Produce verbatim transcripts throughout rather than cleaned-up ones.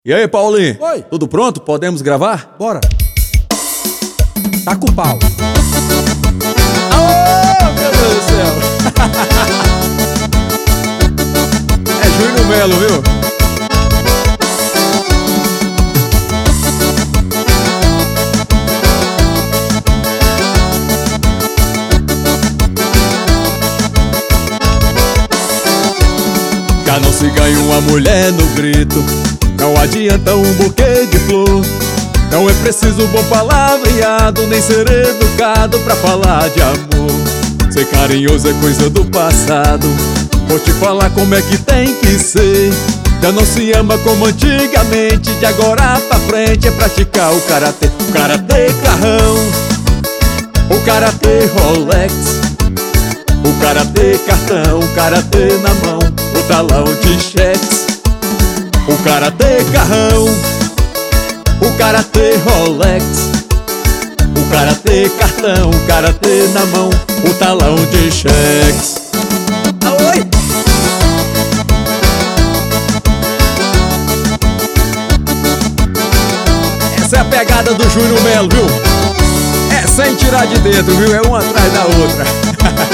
E aí, Paulinho? Oi. Tudo pronto? Podemos gravar? Bora. Tá com o pau. Oh, meu Deus do céu. É Júnior Melo, viu? Já não se ganha uma mulher no grito, não adianta um buquê de flor. Não é preciso bom palavreado, nem ser educado pra falar de amor. Ser carinhoso é coisa do passado, vou te falar como é que tem que ser. Já não se ama como antigamente, de agora pra frente é praticar o karatê. O karatê carrão, o karatê Rolex, o karatê cartão, o karatê na mão, o talão de cheques. O karatê carrão, o karatê Rolex, o karatê cartão, o karatê na mão, o talão de cheques. Oi! Essa é a pegada do Júnior Melo, viu? É sem tirar de dentro, viu? É uma atrás da outra.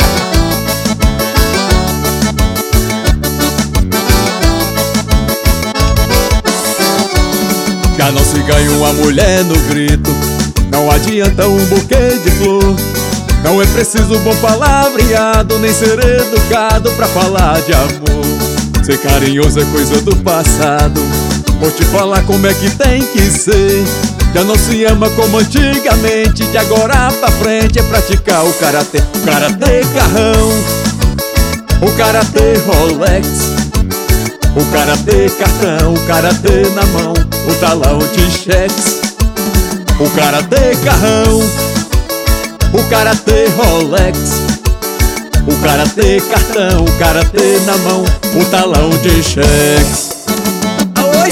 Já não se ganha uma mulher no grito, não adianta um buquê de flor. Não é preciso bom palavreado, nem ser educado pra falar de amor. Ser carinhoso é coisa do passado, vou te falar como é que tem que ser. Já não se ama como antigamente, de agora pra frente é praticar o karatê. O karatê carrão, o karatê Rolex, o karatê cartão, o karatê na mão, o talão de cheques. O karatê carrão, o karatê Rolex, o karatê cartão, o karatê na mão, o talão de cheques. Oi!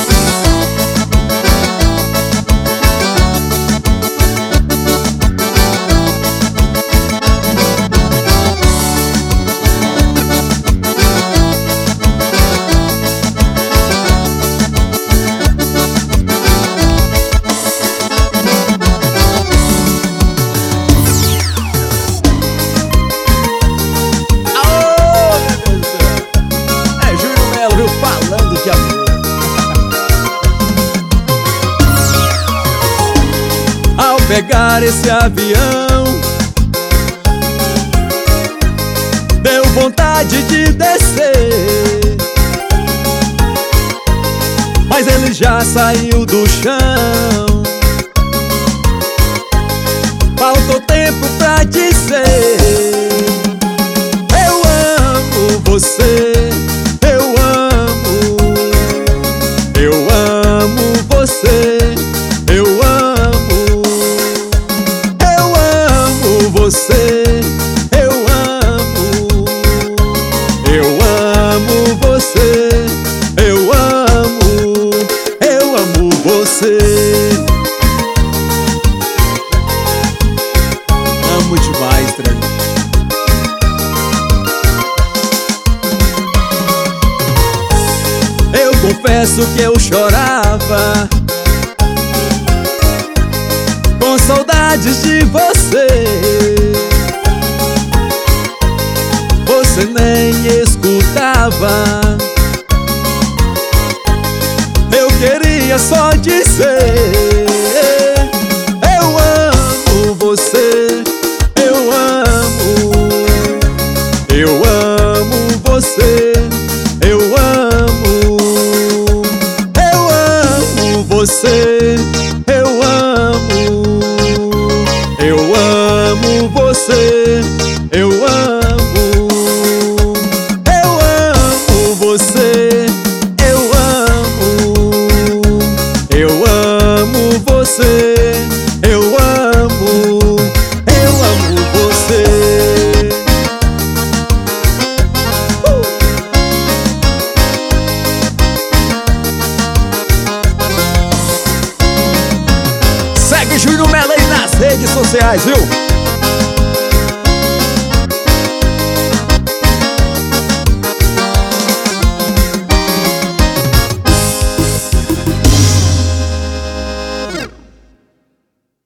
Falando de amor. Ao pegar esse avião, deu vontade de descer, mas ele já saiu do chão. Faltou tempo pra dizer: eu amo você. Eu amo você, eu amo, eu amo você, eu amo, eu amo você, eu amo, eu amo você. Amo demais, Trem. Confesso que eu chorava com saudades de você. Você nem escutava, eu queria só dizer: eu amo você, eu amo, eu amo você, eu amo você, eu amo, eu amo você, eu amo, eu amo você, eu amo, eu amo você, eu amo, eu amo você. Segue Júnior Melo aí nas redes sociais, viu?